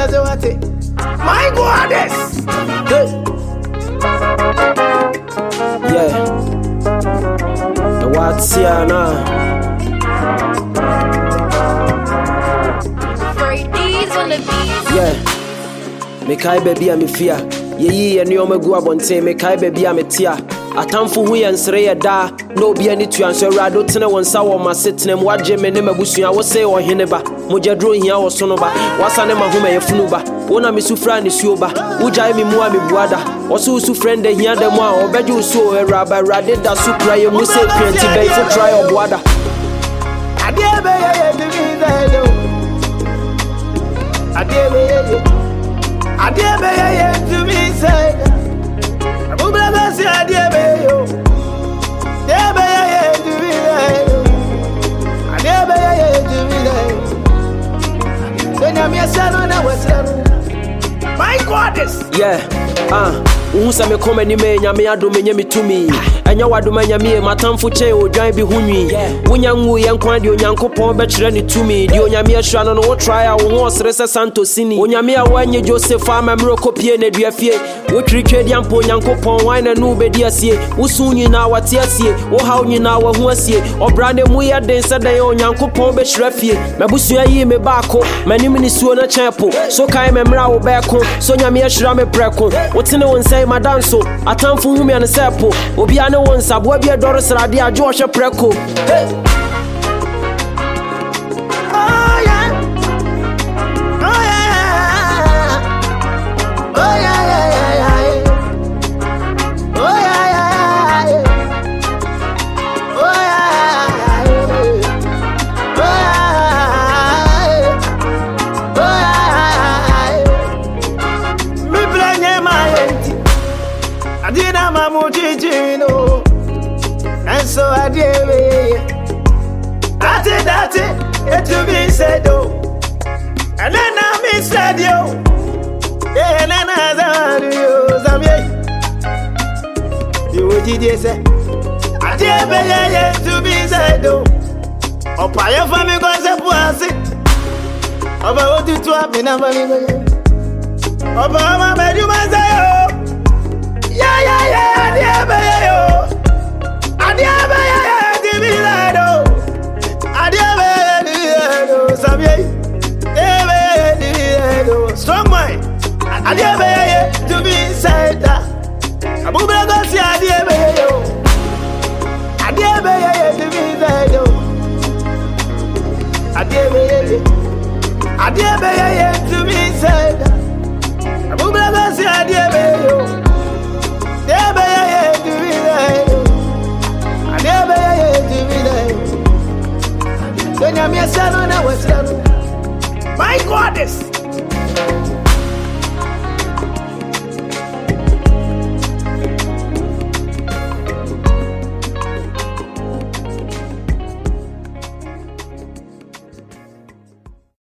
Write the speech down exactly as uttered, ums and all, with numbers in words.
My goddess. Hey. Yeah. The what's here now? Yeah. Me kai baby am fear. Ye ye and you me go abonte me kai baby am tia. Atamfo hu ye nsere ye da na obi ani tuanso awrado tene wonsa wo masetnem waje me ne mabusua wo se o hene ba mojadro hia wo sono ba wasane mahoma ye funu ba wona me sufra ne suo ba wujai me mu a me buada wo so su friend de hia dem a obeje uso eraba rade da su kra ye mu se twenty bay for try o buada ade be ye de mi da do ade be ye ade be ye to me say abu baba si ade be yo ade be ye to me ade be ye to me then me say no na was my goddess. Yeah, ah, uh, unsa me come ni me nyame adom nyame tumi. Enya wadom nyame matamfo che odwan bi hunwi. Wonya nwu ye nkwan de onyankopon be kire ni tumi. De onyame ahua no no wo try a wo ho sere se santosini. Onyame a wanye Joseph amamro kopie na duafie. Wo twitwe di ampo onyankopon wan na nu be di asie. Wo sun nyina wate asie. Wo haw nyina wo ho asie. Obra ne mu ye den se den onyankopon be kire fie. Mabusua yi me baako. Manim ni suo na champo. So kai memra wo be ko. So nyame ahira me preko wotene won sai madanso atamfo humi an sepo obi ane won sabo bia doro srade ajo hwe preko hey. Adina mamu jijino, and so I did it. I did that it to be said, oh, and then I missaid you. And then I said, you would say, I did to be said, oh, or Paya family goes up once it. About you to have been a family. Obama made you my say, yeah, yeah, yeah, yeah, yeah, yo. Adia be yeah, di mi lado. Adia be di lado, sabye. Ebe di lado, strong mind. Adia be yeah, to be inside that. Abu Braga si adia be yo. Adia be yeah, to be inside yo. Adia be yeah, adia be yeah, to be inside that. Abu Braga si adia be yo. My goddess.